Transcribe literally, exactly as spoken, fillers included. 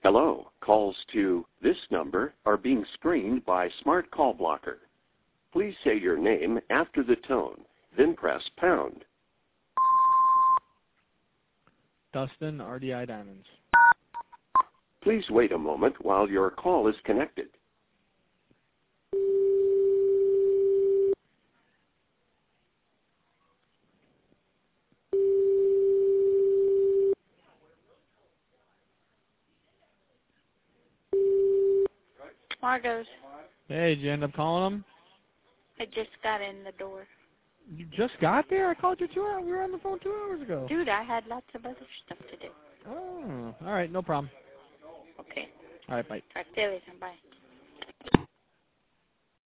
Hello. Calls to this number are being screened by Smart Call Blocker. Please say your name after the tone, then press pound. Dustin, R D I Diamonds. Please wait a moment while your call is connected. Margot's. Hey, did you end up calling them? I just got in the door. You just got there? I called you two hours. We were on the phone two hours ago. Dude, I had lots of other stuff to do. Oh, all right, no problem. Okay. All right, bye. Talk to you later. Bye.